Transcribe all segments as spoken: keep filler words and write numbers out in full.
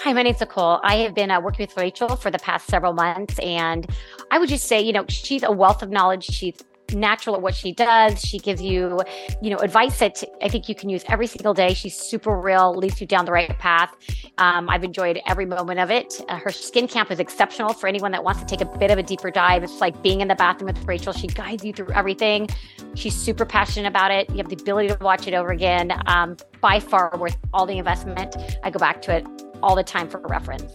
Hi, my name's Nicole. I have been uh, working with Rachel for the past several months, and I would just say, you know, she's a wealth of knowledge. She's natural at what she does. She gives you, you know, advice that I think you can use every single day. She's super real, leads you down the right path. Um, I've enjoyed every moment of it. Uh, her skin camp is exceptional for anyone that wants to take a bit of a deeper dive. It's like being in the bathroom with Rachel. She guides you through everything. She's super passionate about it. You have the ability to watch it over again. Um, by far worth all the investment. I go back to it all the time for reference.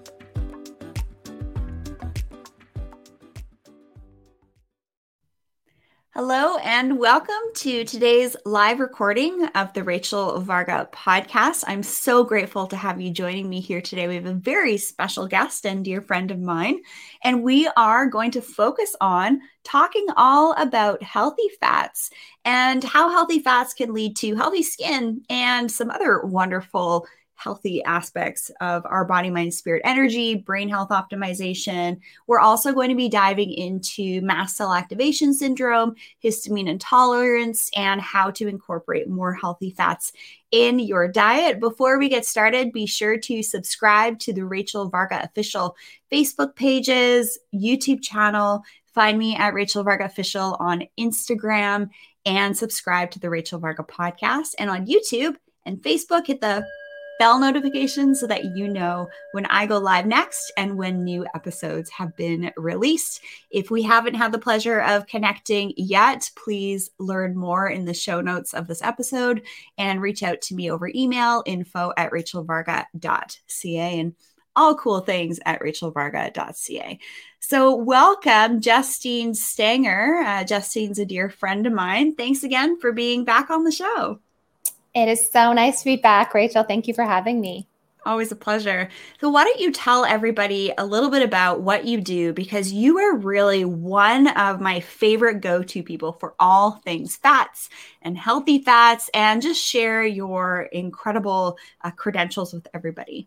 Hello and welcome to today's live recording of the Rachel Varga podcast. I'm so grateful to have you joining me here today. We have a very special guest and dear friend of mine, and we are going to focus on talking all about healthy fats and how healthy fats can lead to healthy skin and some other wonderful healthy aspects of our body, mind, spirit, energy, brain health optimization. We're also going to be diving into mast cell activation syndrome, histamine intolerance, and how to incorporate more healthy fats in your diet. Before we get started, be sure to subscribe to the Rachel Varga official Facebook pages, YouTube channel. Find me at Rachel Varga Official on Instagram and subscribe to the Rachel Varga podcast. And on YouTube and Facebook, hit the bell notifications so that you know when I go live next and when new episodes have been released. If we haven't had the pleasure of connecting yet, please learn more in the show notes of this episode and reach out to me over email, info at rachel varga dot c a, and all cool things at rachel varga dot c a. So welcome, Justine Stanger. Uh, Justine's a dear friend of mine. Thanks again for being back on the show. It is so nice to be back, Rachel. Thank you for having me. Always a pleasure. So why don't you tell everybody a little bit about what you do, because you are really one of my favorite go-to people for all things fats and healthy fats, and just share your incredible uh, credentials with everybody.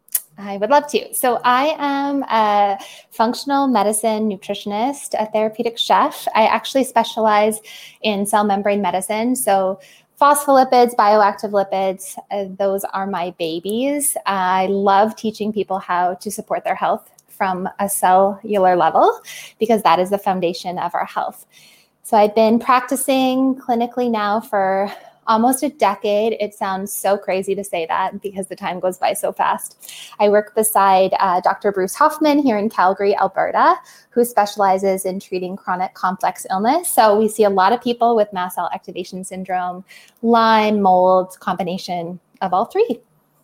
I would love to. So I am a functional medicine nutritionist, a therapeutic chef. I actually specialize in cell membrane medicine. So phospholipids, bioactive lipids, uh, those are my babies. I love teaching people how to support their health from a cellular level, because that is the foundation of our health. So I've been practicing clinically now for almost a decade. It sounds so crazy to say that because the time goes by so fast. I work beside uh, Doctor Bruce Hoffman here in Calgary, Alberta, who specializes in treating chronic complex illness. So we see a lot of people with mast cell activation syndrome, Lyme, mold, combination of all three.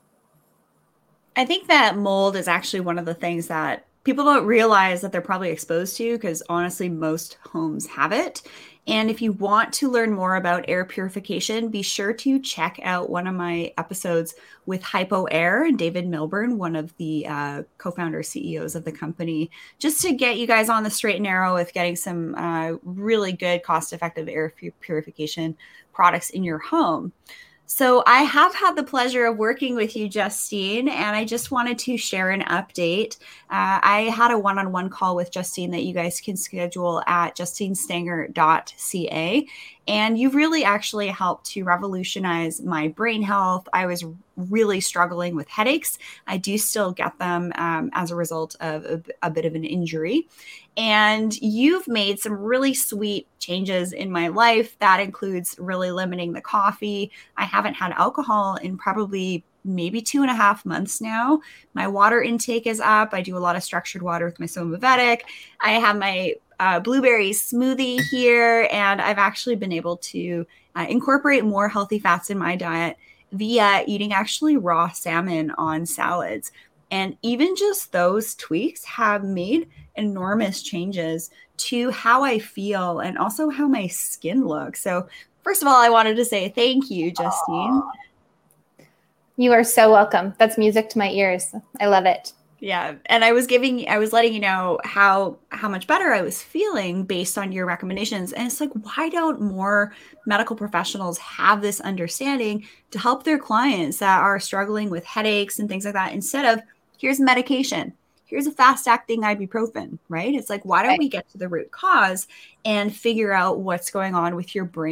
I think that mold is actually one of the things that people don't realize that they're probably exposed to, because honestly, most homes have it. And if you want to learn more about air purification, be sure to check out one of my episodes with Hypo Air and David Milburn, one of the uh, co-founder C E Os of the company, just to get you guys on the straight and narrow with getting some uh, really good cost-effective air purification products in your home. So I have had the pleasure of working with you, Justine, and I just wanted to share an update. Uh, I had a one-on-one call with Justine that you guys can schedule at justine stanger dot c a. And you've really actually helped to revolutionize my brain health. I was really struggling with headaches. I do still get them um, as a result of a, a bit of an injury. And you've made some really sweet changes in my life. That includes really limiting the coffee. I haven't had alcohol in probably maybe two and a half months now. My water intake is up. I do a lot of structured water with my Somavedic. I have my uh, blueberry smoothie here, and I've actually been able to uh, incorporate more healthy fats in my diet via eating actually raw salmon on salads. And even just those tweaks have made enormous changes to how I feel and also how my skin looks. So first of all, I wanted to say thank you, Justine. Aww. You are so welcome. That's music to my ears. I love it. Yeah. And I was giving, I was letting you know how, how much better I was feeling based on your recommendations. And it's like, why don't more medical professionals have this understanding to help their clients that are struggling with headaches and things like that, instead of here's medication, here's a fast acting ibuprofen, right? It's like, why don't we get to the root cause and figure out what's going on with your brain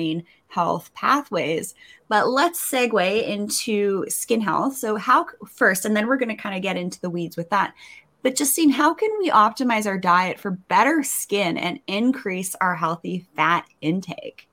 health pathways. But let's segue into skin health. So how first, and then we're going to kind of get into the weeds with that. But Justine, how can we optimize our diet for better skin and increase our healthy fat intake?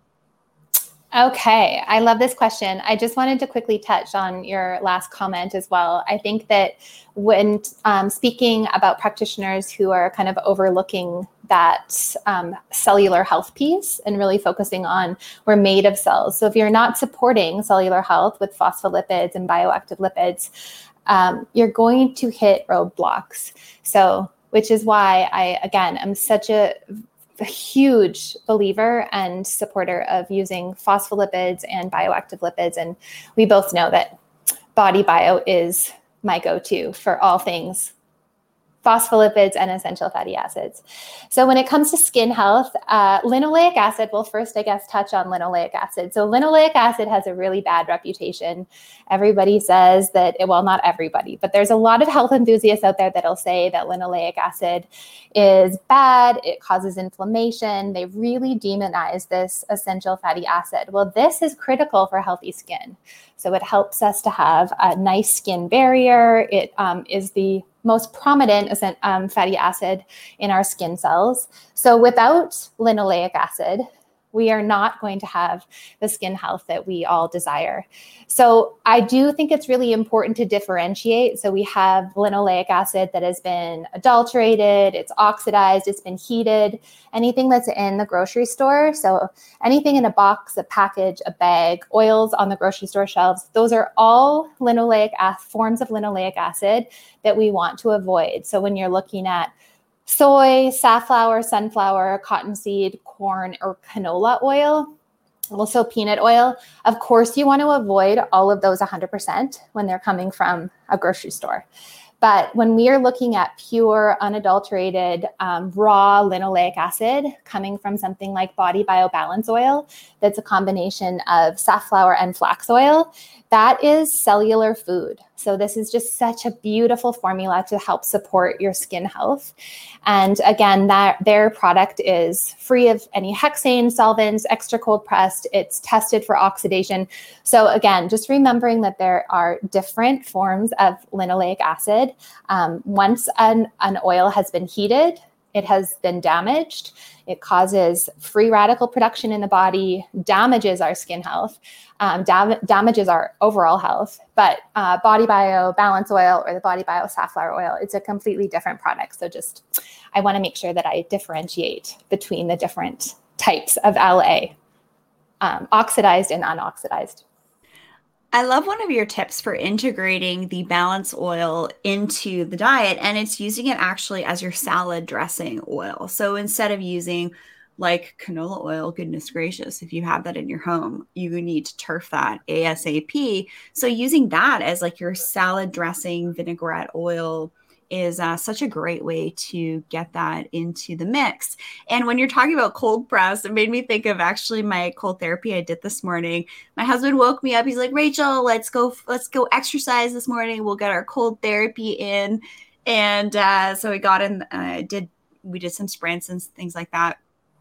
Okay, I love this question. I just wanted to quickly touch on your last comment as well. I think that when um, speaking about practitioners who are kind of overlooking that um, cellular health piece and really focusing on we're made of cells. So if you're not supporting cellular health with phospholipids and bioactive lipids, um, you're going to hit roadblocks. So, which is why I, again, am such a a huge believer and supporter of using phospholipids and bioactive lipids. And we both know that BodyBio is my go-to for all things phospholipids and essential fatty acids. So when it comes to skin health, uh, linoleic acid, well, first, I guess, touch on linoleic acid. So linoleic acid has a really bad reputation. Everybody says that, it, well, not everybody, but there's a lot of health enthusiasts out there that'll say that linoleic acid is bad. It causes inflammation. They really demonize this essential fatty acid. Well, this is critical for healthy skin. So it helps us to have a nice skin barrier. It um, is the most prominent um, fatty acid in our skin cells. So without linoleic acid, we are not going to have the skin health that we all desire. So I do think it's really important to differentiate. So we have linoleic acid that has been adulterated, it's oxidized, it's been heated, anything that's in the grocery store. So anything in a box, a package, a bag, oils on the grocery store shelves, those are all linoleic acid, forms of linoleic acid that we want to avoid. So when you're looking at soy, safflower, sunflower, cottonseed, corn, or canola oil, also peanut oil. Of course, you want to avoid all of those one hundred percent when they're coming from a grocery store. But when we are looking at pure, unadulterated, um, raw linoleic acid coming from something like BodyBio Balance Oil, that's a combination of safflower and flax oil, that is cellular food. So this is just such a beautiful formula to help support your skin health. And again, that their product is free of any hexane, solvents, extra cold pressed. It's tested for oxidation. So again, just remembering that there are different forms of linoleic acid. Um, once an, an oil has been heated, it has been damaged. It causes free radical production in the body, damages our skin health, um, dam- damages our overall health. But uh, BodyBio Balance Oil or the BodyBio Safflower Oil, it's a completely different product. So just, I want to make sure that I differentiate between the different types of L A, um, oxidized and unoxidized. I love one of your tips for integrating the balance oil into the diet, and it's using it actually as your salad dressing oil. So instead of using like canola oil, goodness gracious, if you have that in your home, you need to turf that ASAP. So using that as like your salad dressing vinaigrette oil is uh, such a great way to get that into the mix. And when you're talking about cold press, it made me think of actually my cold therapy I did this morning. My husband woke me up. He's like, Rachel, let's go, let's go exercise this morning. We'll get our cold therapy in. And uh, so we got in, uh, did, we did some sprints and things like that.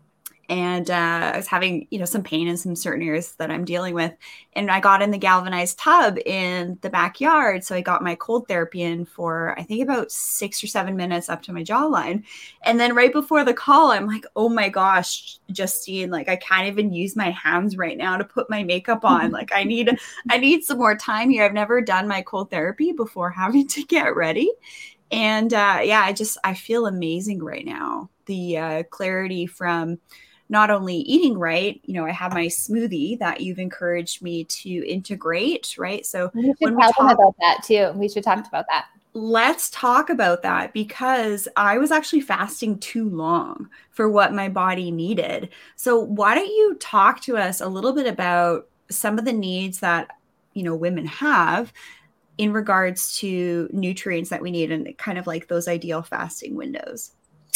And uh, I was having, you know, some pain in some certain areas that I'm dealing with. And I got in the galvanized tub in the backyard. So I got my cold therapy in for, I think, about six or seven minutes up to my jawline. And then right before the call, I'm like, oh my gosh, Justine, like I can't even use my hands right now to put my makeup on. Like I need, I need some more time here. I've never done my cold therapy before having to get ready. And uh, yeah, I just, I feel amazing right now. The uh, clarity from not only eating right, you know, I have my smoothie that you've encouraged me to integrate, right? So we should when talk we talk about that too. We should talk about that. Let's talk about that, because I was actually fasting too long for what my body needed. So why don't you talk to us a little bit about some of the needs that, you know, women have in regards to nutrients that we need and kind of like those ideal fasting windows?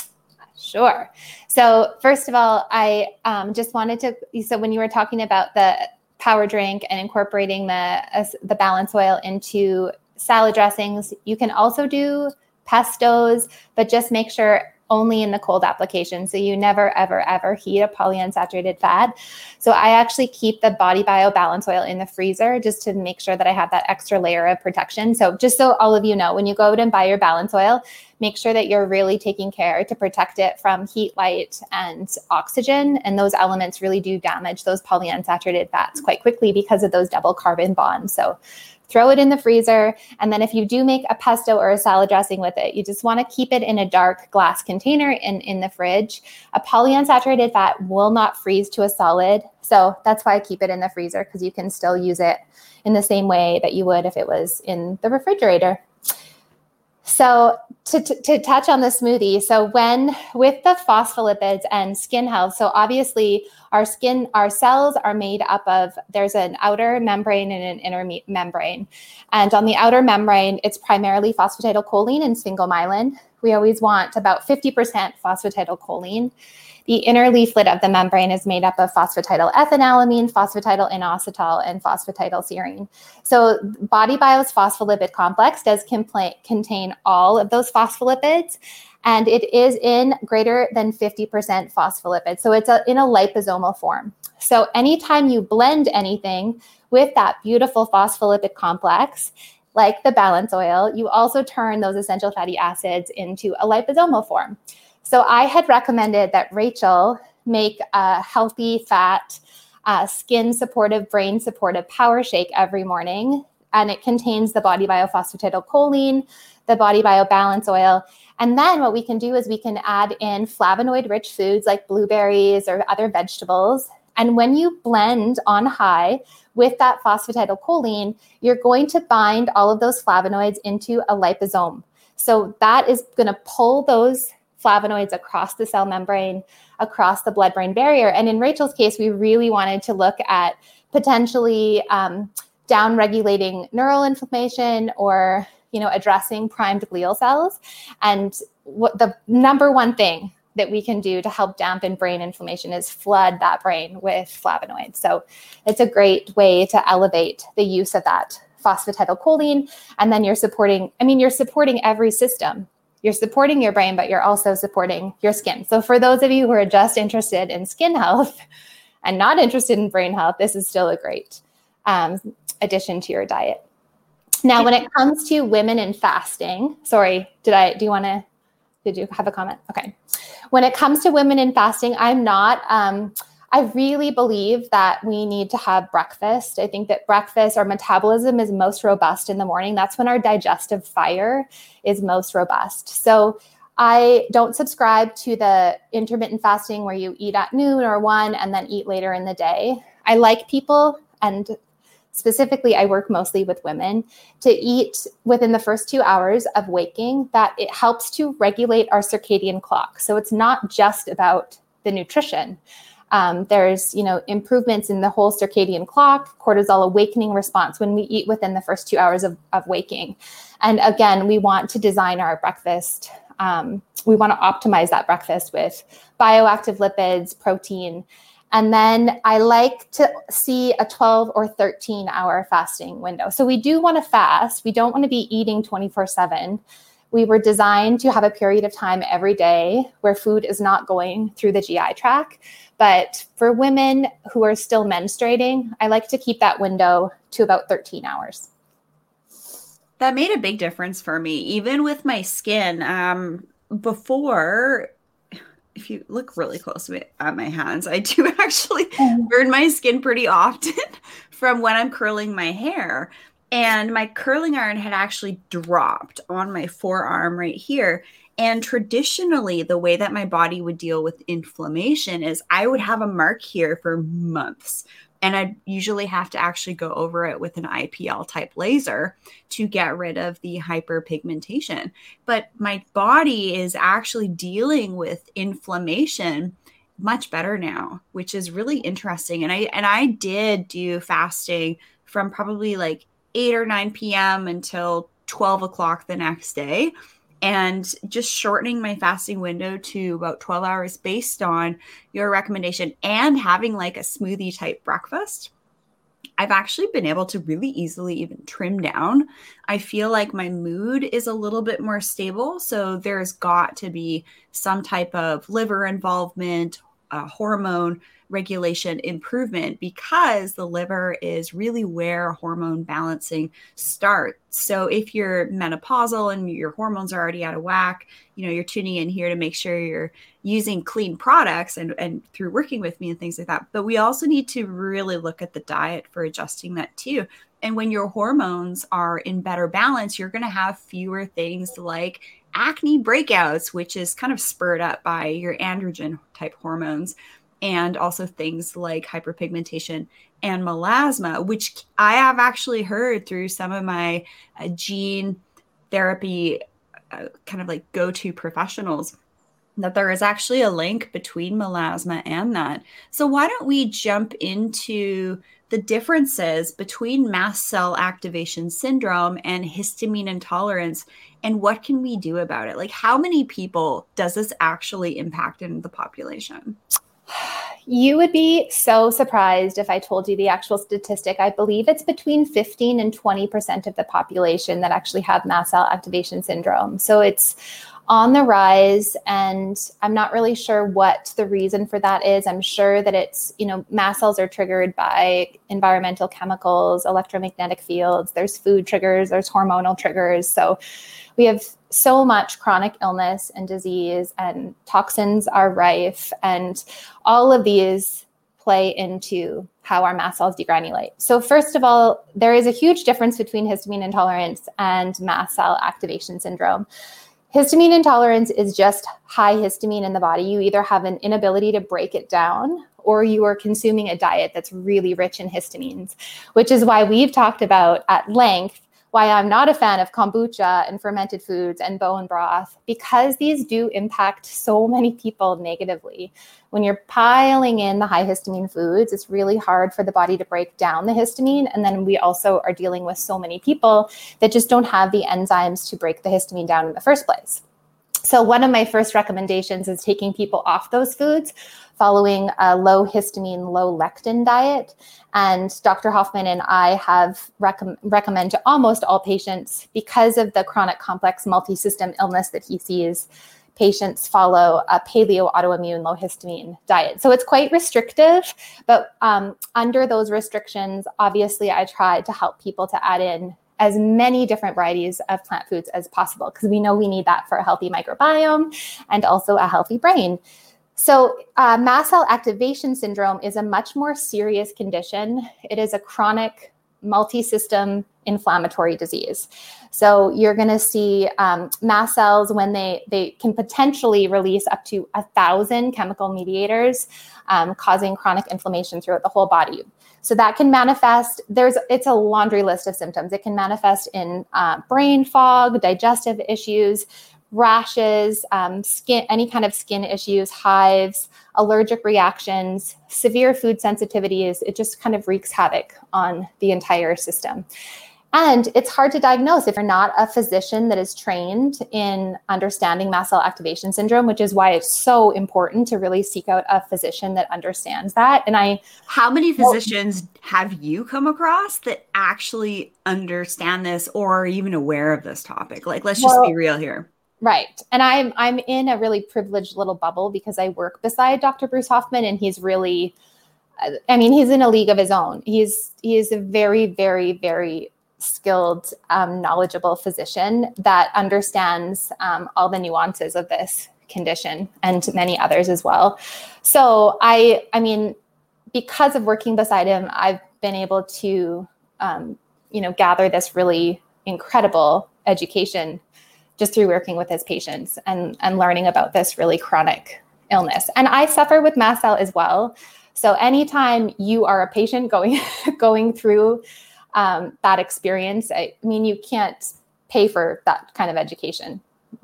Sure. So first of all, I um, just wanted to, so when you were talking about the power drink and incorporating the uh, the balance oil into salad dressings, you can also do pestos, but just make sure only in the cold application. So you never, ever, ever heat a polyunsaturated fat. So I actually keep the Body Bio Balance Oil in the freezer just to make sure that I have that extra layer of protection. So just so all of you know, when you go out and buy your balance oil, make sure that you're really taking care to protect it from heat, light, and oxygen. And those elements really do damage those polyunsaturated fats quite quickly because of those double carbon bonds. So throw it in the freezer. And then if you do make a pesto or a salad dressing with it, you just want to keep it in a dark glass container in, in the fridge. A polyunsaturated fat will not freeze to a solid. So that's why I keep it in the freezer, because you can still use it in the same way that you would if it was in the refrigerator. So to, to, to touch on the smoothie, so when with the phospholipids and skin health, so obviously our skin, our cells are made up of, there's an outer membrane and an inner me- membrane. And on the outer membrane, it's primarily phosphatidylcholine and sphingomyelin. We always want about fifty percent phosphatidylcholine. The inner leaflet of the membrane is made up of phosphatidylethylalamine, phosphatidylinositol, and phosphatidylserine. So Body Bio's phospholipid complex does compla- contain all of those phospholipids, and it is in greater than fifty percent phospholipids. So it's a, in a liposomal form. So anytime you blend anything with that beautiful phospholipid complex, like the balance oil, you also turn those essential fatty acids into a liposomal form. So I had recommended that Rachel make a healthy fat, uh, skin supportive, brain supportive power shake every morning. And it contains the Body Bio phosphatidylcholine, the Body Bio balance oil. And then what we can do is we can add in flavonoid rich foods like blueberries or other vegetables. And when you blend on high with that phosphatidylcholine, you're going to bind all of those flavonoids into a liposome. So that is going to pull those flavonoids across the cell membrane, across the blood-brain barrier. And in Rachel's case, we really wanted to look at potentially um, down-regulating neural inflammation or, you know, addressing primed glial cells. And what the number one thing that we can do to help dampen brain inflammation is flood that brain with flavonoids. So it's a great way to elevate the use of that phosphatidylcholine. And then you're supporting, I mean, you're supporting every system. You're supporting your brain, but you're also supporting your skin. So for those of you who are just interested in skin health and not interested in brain health, this is still a great um, addition to your diet. Now, when it comes to women in fasting, sorry, did I, do you want to, did you have a comment? Okay. When it comes to women in fasting, I'm not, um, I really believe that we need to have breakfast. I think that breakfast, our metabolism is most robust in the morning. That's when our digestive fire is most robust. So I don't subscribe to the intermittent fasting where you eat at noon or one and then eat later in the day. I like people, and specifically I work mostly with women, to eat within the first two hours of waking. That it helps to regulate our circadian clock. So it's not just about the nutrition. Um, there's, you know, improvements in the whole circadian clock, cortisol awakening response when we eat within the first two hours of, of waking. And again, we want to design our breakfast. Um, we want to optimize that breakfast with bioactive lipids, protein. And then I like to see a twelve or thirteen hour fasting window. So we do want to fast. We don't want to be eating twenty-four seven. We were designed to have a period of time every day where food is not going through the G I tract. But for women who are still menstruating, I like to keep that window to about thirteen hours. That made a big difference for me, even with my skin. Um, before, if you look really close at my hands, I do actually burn my skin pretty often from when I'm curling my hair. And my curling iron had actually dropped on my forearm right here. And traditionally, the way that my body would deal with inflammation is I would have a mark here for months. And I'd usually have to actually go over it with an I P L type laser to get rid of the hyperpigmentation. But my body is actually dealing with inflammation much better now, which is really interesting. And I and I did do fasting from probably like eight or nine p.m. until twelve o'clock the next day. And just shortening my fasting window to about twelve hours based on your recommendation and having like a smoothie type breakfast I've actually been able to really easily even trim down. I feel like my mood is a little bit more stable. So there's got to be some type of liver involvement, uh, hormone regulation improvement, because the liver is really where hormone balancing starts. So if you're menopausal and your hormones are already out of whack, you know, you're tuning in here to make sure you're using clean products and, and through working with me and things like that. But we also need to really look at the diet for adjusting that too. And when your hormones are in better balance, you're going to have fewer things like acne breakouts, which is kind of spurred up by your androgen type hormones, and also things like hyperpigmentation and melasma, which I have actually heard through some of my uh, gene therapy uh, kind of like go-to professionals, that there is actually a link between melasma and that. So why don't we jump into the differences between mast cell activation syndrome and histamine intolerance, and what can we do about it? Like, how many people does this actually impact in the population? You would be so surprised if I told you the actual statistic. I believe it's between fifteen and twenty percent of the population that actually have mast cell activation syndrome. So it's on the rise, and I'm not really sure what the reason for that is. I'm sure that it's, you know, mast cells are triggered by environmental chemicals, electromagnetic fields, there's food triggers, there's hormonal triggers. So we have so much chronic illness and disease, and toxins are rife, and all of these play into how our mast cells degranulate. So first of all, there is a huge difference between histamine intolerance and mast cell activation syndrome. Histamine intolerance is just high histamine in the body. You either have an inability to break it down, or you are consuming a diet that's really rich in histamines, which is why we've talked about at length why I'm not a fan of kombucha and fermented foods and bone broth, because these do impact so many people negatively. When you're piling in the high histamine foods, it's really hard for the body to break down the histamine. And then we also are dealing with so many people that just don't have the enzymes to break the histamine down in the first place. So one of my first recommendations is taking people off those foods, following a low histamine, low lectin diet. And Doctor Hoffman and I have rec- recommend to almost all patients, because of the chronic complex multi-system illness that he sees, patients follow a paleo autoimmune low histamine diet. So it's quite restrictive, but um, under those restrictions, obviously I try to help people to add in as many different varieties of plant foods as possible, because we know we need that for a healthy microbiome and also a healthy brain. So uh, mast cell activation syndrome is a much more serious condition. It is a chronic multi-system inflammatory disease. So you're going to see um, mast cells, when they, they can potentially release up to a thousand chemical mediators, um, causing chronic inflammation throughout the whole body. So that can manifest, there's, it's a laundry list of symptoms. It can manifest in uh, brain fog, digestive issues, rashes, um, skin, any kind of skin issues, hives, allergic reactions, severe food sensitivities. It just kind of wreaks havoc on the entire system. And it's hard to diagnose if you're not a physician that is trained in understanding mast cell activation syndrome, which is why it's so important to really seek out a physician that understands that. And I, how many physicians well, have you come across that actually understand this or are even aware of this topic? Like, let's just well, be real here. Right. And I'm I'm in a really privileged little bubble because I work beside Doctor Bruce Hoffman, and he's really, I mean, he's in a league of his own. He's he is a very, very, very skilled, um, knowledgeable physician that understands um, all the nuances of this condition and many others as well. So I, I mean, because of working beside him, I've been able to, um, you know, gather this really incredible education just through working with his patients and, and learning about this really chronic illness. And I suffer with mast cell as well. So anytime you are a patient going, going through um, that experience, I, I mean, you can't pay for that kind of education.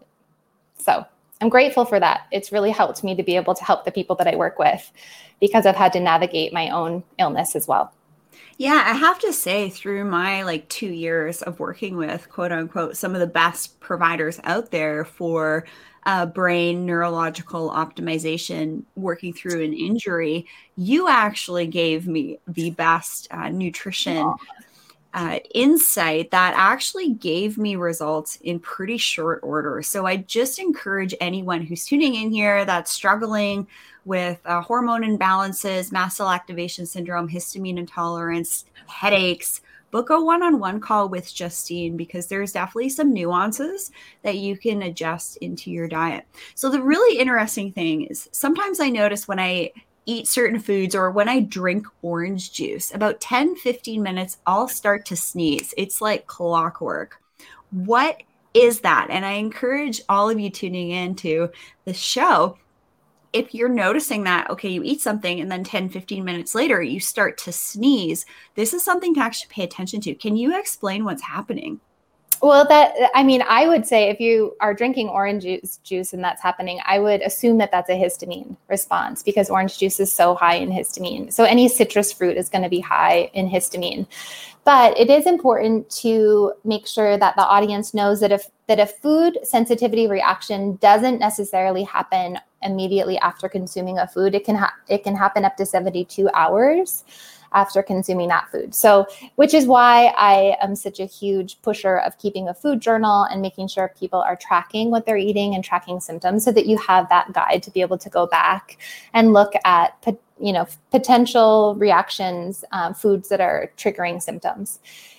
So I'm grateful for that. It's really helped me to be able to help the people that I work with, because I've had to navigate my own illness as well. Yeah, I have to say, through my like two years of working with quote unquote some of the best providers out there for uh, brain neurological optimization, working through an injury, you actually gave me the best uh, nutrition uh, insight that actually gave me results in pretty short order. So I just encourage anyone who's tuning in here that's struggling with uh, hormone imbalances, mast cell activation syndrome, histamine intolerance, headaches, book a one-on-one call with Justine, because there's definitely some nuances that you can adjust into your diet. So the really interesting thing is sometimes I notice when I eat certain foods or when I drink orange juice, about ten, fifteen minutes, I'll start to sneeze. It's like clockwork. What is that? And I encourage all of you tuning into the show, if you're noticing that, okay, you eat something and then ten, fifteen minutes later, you start to sneeze, this is something to actually pay attention to. Can you explain what's happening? Well, that, I mean, I would say if you are drinking orange juice, juice and that's happening, I would assume that that's a histamine response, because orange juice is so high in histamine. So any citrus fruit is going to be high in histamine. But it is important to make sure that the audience knows that if that a food sensitivity reaction doesn't necessarily happen immediately after consuming a food, it can ha- it can happen up to seventy-two hours after consuming that food. So, which is why I am such a huge pusher of keeping a food journal and making sure people are tracking what they're eating and tracking symptoms, so that you have that guide to be able to go back and look at, you know, potential reactions, um, foods that are triggering symptoms.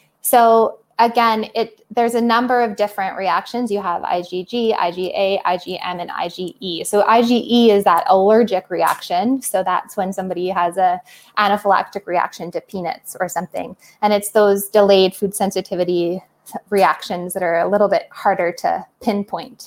So again, it there's a number of different reactions. You have IgG, IgA, IgM, and IgE. So IgE is that allergic reaction. So that's when somebody has a anaphylactic reaction to peanuts or something. And it's those delayed food sensitivity reactions that are a little bit harder to pinpoint.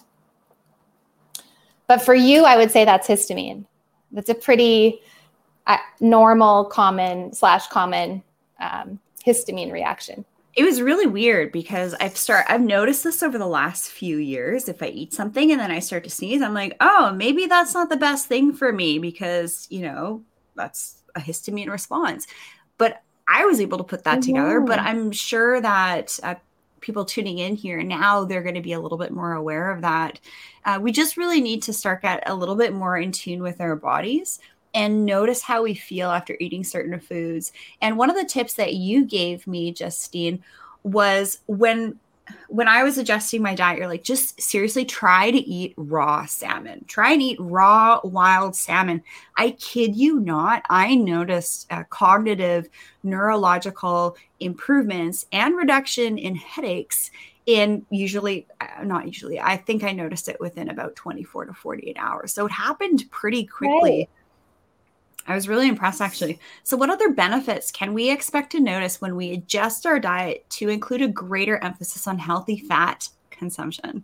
But for you, I would say that's histamine. That's a pretty uh, normal, common slash common um, histamine reaction. It was really weird because I've start I've noticed this over the last few years. If I eat something and then I start to sneeze, I'm like, oh, maybe that's not the best thing for me, because, you know, that's a histamine response. But I was able to put that mm-hmm. together. But I'm sure that uh, people tuning in here now, they're going to be a little bit more aware of that. Uh, we just really need to start get a little bit more in tune with our bodies and notice how we feel after eating certain foods. And one of the tips that you gave me, Justine, was when when I was adjusting my diet, you're like, just seriously try to eat raw salmon. Try and eat raw wild salmon. I kid you not, I noticed uh, cognitive, neurological improvements and reduction in headaches in usually, uh, not usually, I think I noticed it within about twenty-four to forty-eight hours. So it happened pretty quickly. Right. I was really impressed, actually. So what other benefits can we expect to notice when we adjust our diet to include a greater emphasis on healthy fat consumption?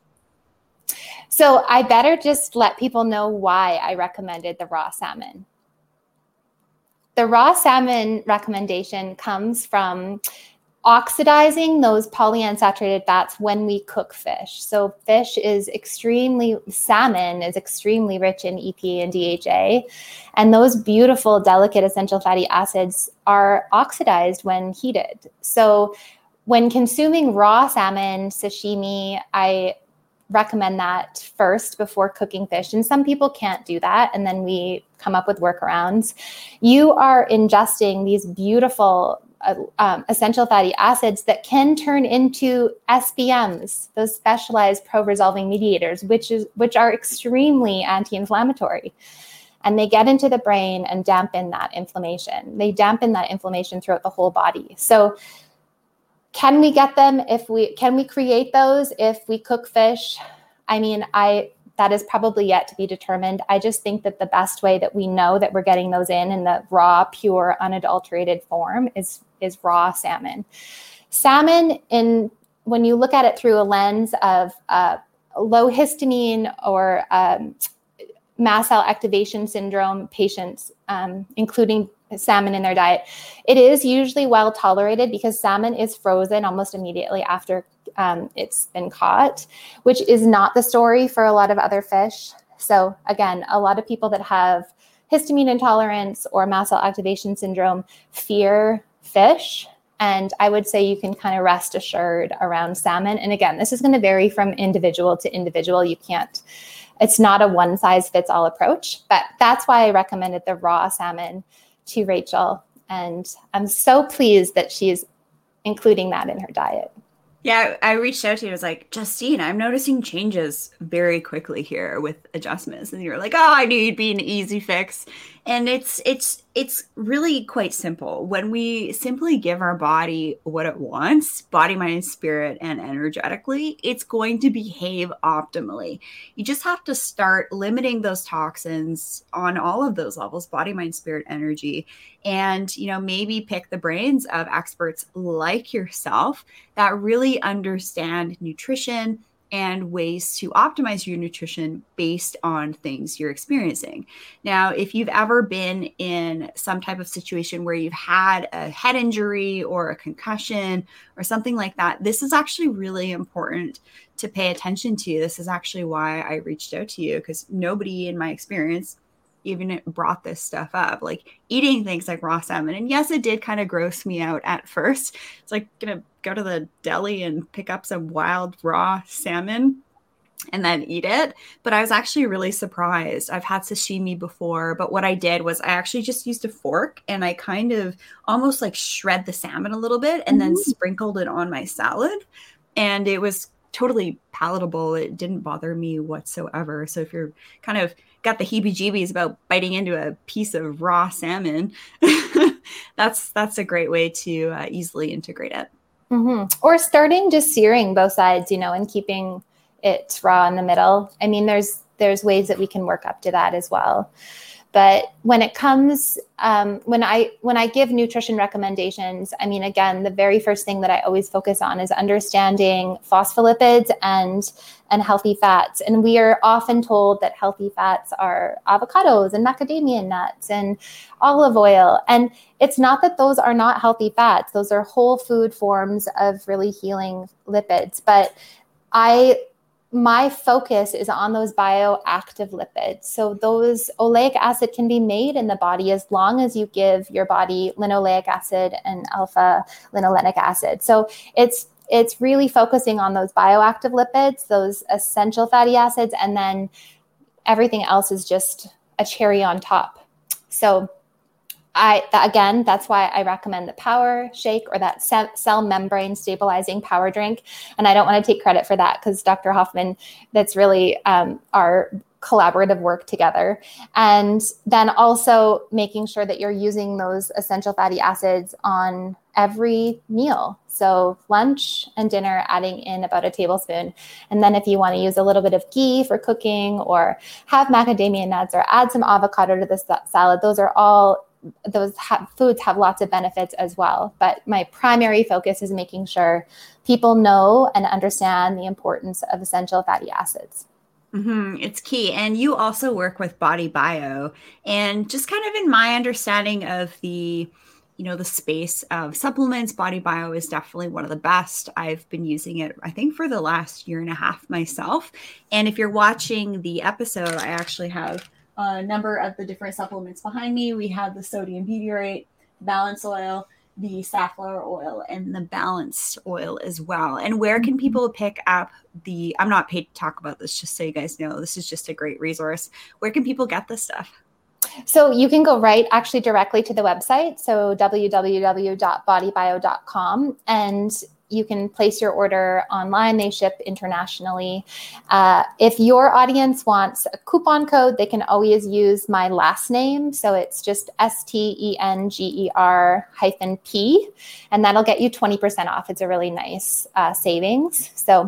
So I better just let people know why I recommended the raw salmon. The raw salmon recommendation comes from oxidizing those polyunsaturated fats when we cook fish. So fish is extremely, salmon is extremely rich in E P A and D H A. And those beautiful, delicate essential fatty acids are oxidized when heated. So when consuming raw salmon, sashimi, I recommend that first before cooking fish. And some people can't do that. And then we come up with workarounds. You are ingesting these beautiful Uh, um, essential fatty acids that can turn into S B Ms, those specialized pro-resolving mediators, which is which are extremely anti-inflammatory. And they get into the brain and dampen that inflammation. They dampen that inflammation throughout the whole body. So can we get them if we, can we create those if we cook fish? I mean, I, that is probably yet to be determined. I just think that the best way that we know that we're getting those in in the raw, pure, unadulterated form is is raw salmon. Salmon, in when you look at it through a lens of uh, low histamine or um, mast cell activation syndrome patients, um, including salmon in their diet, it is usually well tolerated because salmon is frozen almost immediately after um, it's been caught, which is not the story for a lot of other fish. So again, a lot of people that have histamine intolerance or mast cell activation syndrome fear fish. And I would say you can kind of rest assured around salmon. And again, this is going to vary from individual to individual. You can't, it's not a one size fits all approach, but that's why I recommended the raw salmon to Rachel. And I'm so pleased that she's including that in her diet. Yeah, I reached out to you. I was like, Justine, I'm noticing changes very quickly here with adjustments. And you're like, oh, I knew you'd be an easy fix. And it's it's it's really quite simple. When we simply give our body what it wants, body, mind, spirit, and energetically, it's going to behave optimally. You just have to start limiting those toxins on all of those levels, body, mind, spirit, energy. And, you know, maybe pick the brains of experts like yourself that really understand nutrition and ways to optimize your nutrition based on things you're experiencing. Now, if you've ever been in some type of situation where you've had a head injury or a concussion or something like that, this is actually really important to pay attention to. This is actually why I reached out to you, because nobody in my experience even brought this stuff up, like eating things like raw salmon. And yes, it did kind of gross me out at first. It's like gonna go to the deli and pick up some wild raw salmon and then eat it. But I was actually really surprised. I've had sashimi before, but what I did was I actually just used a fork and I kind of almost like shred the salmon a little bit and then sprinkled it on my salad. And it was totally palatable. It didn't bother me whatsoever. So if you're kind of got the heebie-jeebies about biting into a piece of raw salmon, that's that's a great way to uh, easily integrate it. Mm-hmm. Or starting just searing both sides, you know, and keeping it raw in the middle. I mean, there's there's ways that we can work up to that as well. But when it comes, um, when I when I give nutrition recommendations, I mean, again, the very first thing that I always focus on is understanding phospholipids and and healthy fats. And we are often told that healthy fats are avocados and macadamia nuts and olive oil. And it's not that those are not healthy fats. Those are whole food forms of really healing lipids. But I My focus is on those bioactive lipids. So those oleic acid can be made in the body as long as you give your body linoleic acid and alpha linolenic acid. So it's it's really focusing on those bioactive lipids, those essential fatty acids, and then everything else is just a cherry on top. So I, that, again, that's why I recommend the Power Shake or that cell membrane stabilizing power drink. And I don't want to take credit for that because Doctor Hoffman, that's really um, our collaborative work together. And then also making sure that you're using those essential fatty acids on every meal. So lunch and dinner, adding in about a tablespoon. And then if you want to use a little bit of ghee for cooking or have macadamia nuts or add some avocado to the salad, those are all those ha- foods have lots of benefits as well. But my primary focus is making sure people know and understand the importance of essential fatty acids. Mm-hmm. It's key. And you also work with Body Bio. And just kind of in my understanding of the, you know, the space of supplements, Body Bio is definitely one of the best. I've been using it, I think, for the last year and a half myself. And if you're watching the episode, I actually have a number of the different supplements behind me. We have the sodium butyrate, balance oil, the safflower oil, and the balanced oil as well. And where can people pick up the, I'm not paid to talk about this, just so you guys know, this is just a great resource. Where can people get this stuff? So you can go right actually directly to the website. So w w w dot body bio dot com, and you can place your order online. They ship internationally. Uh, if your audience wants a coupon code, they can always use my last name. So it's just S T E N G E R hyphen P, and that'll get you twenty percent off. It's a really nice uh, savings. So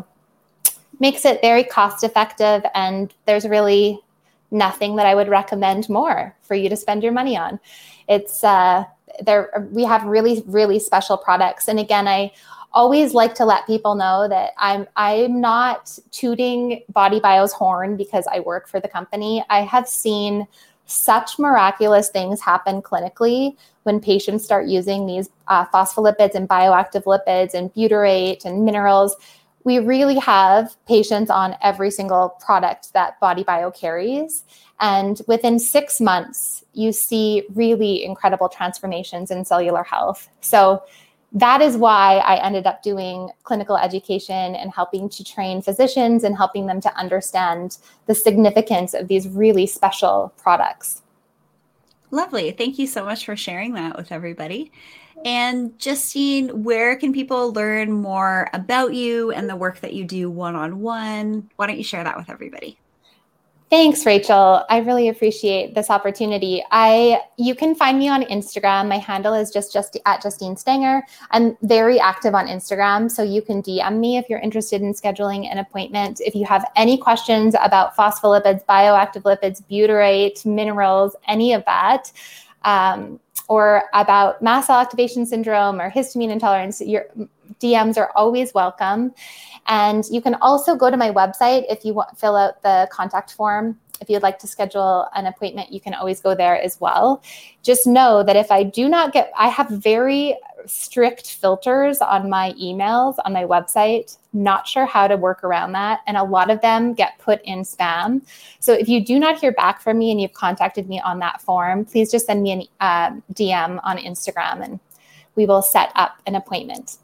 makes it very cost effective, and there's really nothing that I would recommend more for you to spend your money on. It's uh, there. We have really, really special products. And again, I always like to let people know that I'm I'm not tooting Body Bio's horn because I work for the company. I have seen such miraculous things happen clinically when patients start using these uh, phospholipids and bioactive lipids and butyrate and minerals we really have patients on every single product that BodyBio carries. And within six months, you see really incredible transformations in cellular health. So that is why I ended up doing clinical education and helping to train physicians and helping them to understand the significance of these really special products. Lovely. Thank you so much for sharing that with everybody. And Justine, where can people learn more about you and the work that you do one-on-one? Why don't you share that with everybody? Thanks, Rachel. I really appreciate this opportunity. I you can find me on Instagram. My handle is just, just at Justine Stanger. I'm very active on Instagram, so you can D M me if you're interested in scheduling an appointment. If you have any questions about phospholipids, bioactive lipids, butyrate, minerals, any of that, um, or about mast cell activation syndrome or histamine intolerance, your D Ms are always welcome. And you can also go to my website if you want, fill out the contact form. If you'd like to schedule an appointment, you can always go there as well. Just know that if I do not get, I have very strict filters on my emails on my website. Not sure how to work around that. And a lot of them get put in spam. So if you do not hear back from me and you've contacted me on that form, please just send me an um, D M on Instagram and we will set up an appointment.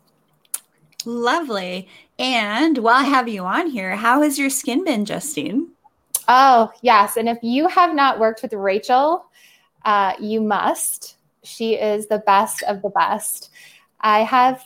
Lovely. And while I have you on here, how has your skin been, Justine? Oh, yes. And if you have not worked with Rachel, uh, you must. She is the best of the best. I have,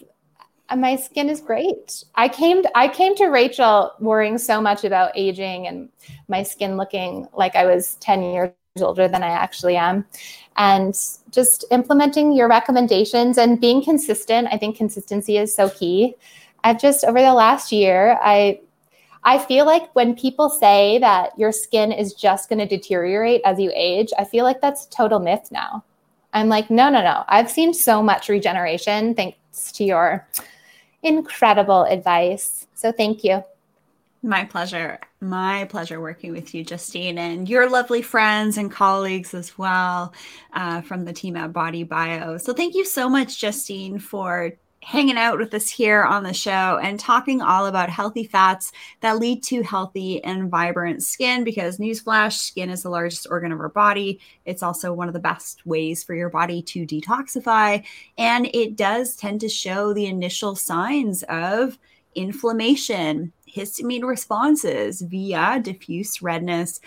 my skin is great. I came, to, I came to Rachel worrying so much about aging and my skin looking like I was ten years older than I actually am. And just implementing your recommendations and being consistent. I think consistency is so key. I've just, over the last year, I I feel like when people say that your skin is just going to deteriorate as you age, I feel like that's a total myth now. I'm like, no, no, no. I've seen so much regeneration thanks to your incredible advice. So thank you. My pleasure. My pleasure working with you, Justine, and your lovely friends and colleagues as well uh, from the team at BodyBio. So thank you so much, Justine, for hanging out with us here on the show and talking all about healthy fats that lead to healthy and vibrant skin, because newsflash, skin is the largest organ of our body. It's also one of the best ways for your body to detoxify. And it does tend to show the initial signs of inflammation, histamine responses via diffuse redness,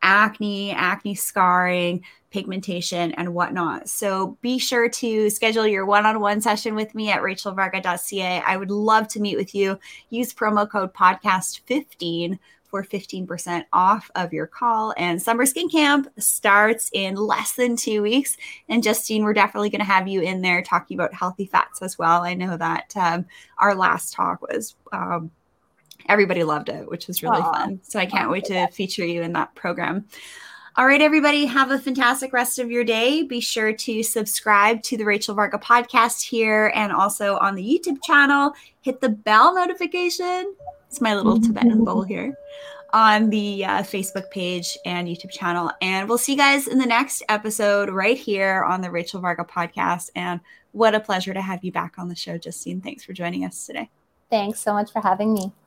acne, acne scarring, pigmentation, and whatnot. So be sure to schedule your one-on-one session with me at rachel varga dot c a. I would love to meet with you. Use promo code podcast fifteen for fifteen percent off of your call. And Summer Skin Camp starts in less than two weeks. And Justine, we're definitely going to have you in there talking about healthy fats as well. I know that um, our last talk was um, everybody loved it, which was really Aww. fun. So I can't Aww. wait to feature you in that program. All right, everybody, have a fantastic rest of your day. Be sure to subscribe to the Rachel Varga podcast here and also on the YouTube channel. Hit the bell notification. It's my little Tibetan bowl here on the uh, Facebook page and YouTube channel. And we'll see you guys in the next episode right here on the Rachel Varga podcast. And what a pleasure to have you back on the show, Justine. Thanks for joining us today. Thanks so much for having me.